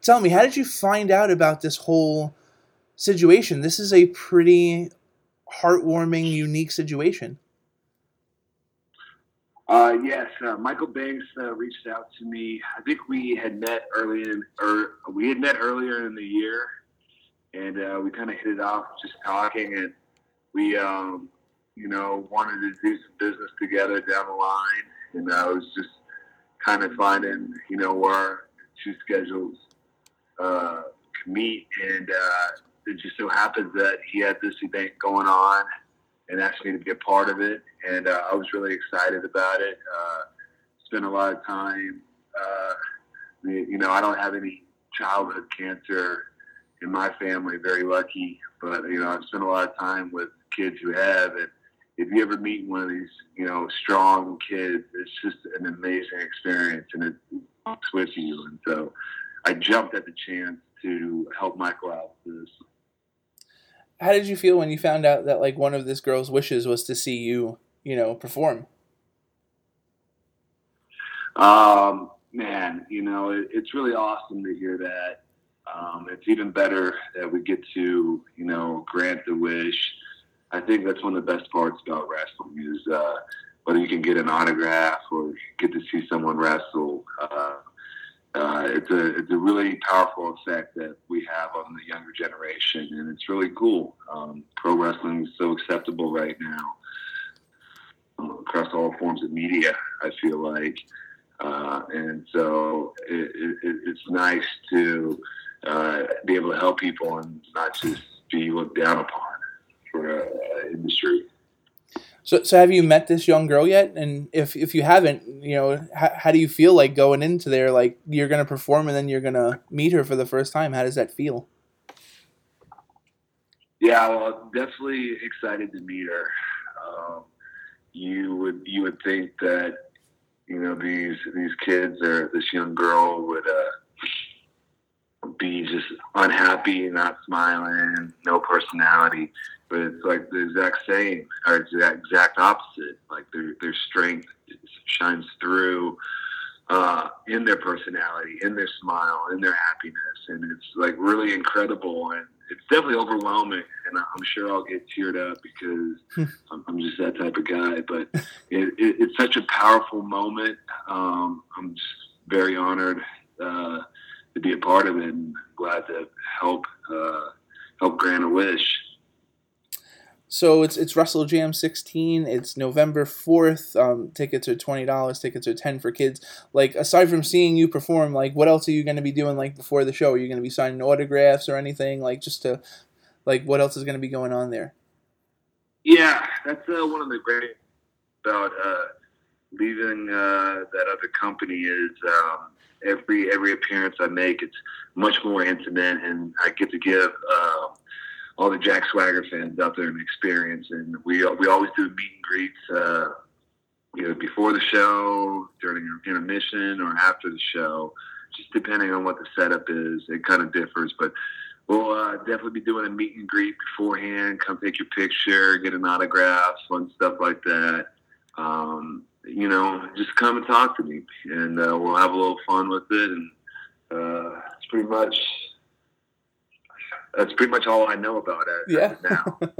tell me, how did you find out about this whole situation? This is a pretty heartwarming, unique situation. Yes, Michael Banks reached out to me. I think we had met earlier in the year, and we kind of hit it off just talking, and we, wanted to do some business together down the line, and I was just kind of finding, where our two schedules could meet, and it just so happens that he had this event going on and asked me to be a part of it, and I was really excited about it. Spent a lot of time. I don't have any childhood cancer in my family. Very lucky, but I've spent a lot of time with kids who have. And if you ever meet one of these, strong kids, it's just an amazing experience, and it sticks with you. And so, I jumped at the chance to help Michael out with this. How did you feel when you found out that like one of this girl's wishes was to see you, perform? Man, it's really awesome to hear that. It's even better that we get to, grant the wish. I think that's one of the best parts about wrestling is whether you can get an autograph or get to see someone wrestle. It's a really powerful effect that we have on the younger generation, and it's really cool. Pro wrestling is so acceptable right now across all forms of media, I feel like. And so it's nice to be able to help people and not just be looked down upon for industry. So have you met this young girl yet? And if you haven't, how do you feel like going into there? Like you're going to perform and then you're going to meet her for the first time. How does that feel? Yeah, well, definitely excited to meet her. You would think that, these kids or this young girl would be just unhappy, not smiling, no personality. But it's like the exact same, or it's the exact opposite. Like their strength shines through in their personality, in their smile, in their happiness, and it's like really incredible. And it's definitely overwhelming, and I'm sure I'll get teared up because I'm just that type of guy. But it's such a powerful moment. I'm just very honored to be a part of it, and glad to help grant a wish. So it's Wrestle Jam 16. It's November 4th. Tickets are $20. Tickets are 10 for kids. Like aside from seeing you perform, like what else are you going to be doing like before the show? Are you going to be signing autographs or anything? Like just to like what else is going to be going on there? Yeah, that's one of the great about leaving that other company is every appearance I make, it's much more intimate, and I get to give all the Jack Swagger fans out there an experience. And we always do meet and greets, before the show, during intermission, or after the show, just depending on what the setup is. It kind of differs, but we'll definitely be doing a meet and greet beforehand. Come take your picture, get an autograph, fun stuff like that. Just come and talk to me, and we'll have a little fun with it. And that's pretty much all I know about it Yeah. now.